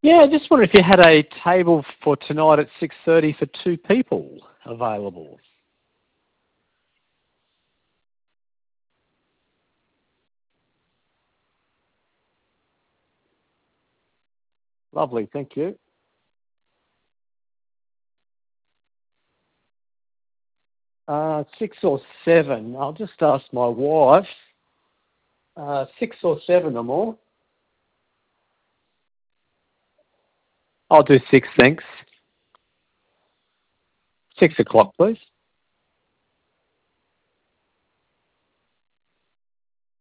Yeah, I just wonder if you had a table for tonight at 6:30 for two people available. Lovely, thank you. 6 or 7. I'll just ask my wife. 6 or 7 or more. I'll do 6, thanks. 6 o'clock, please.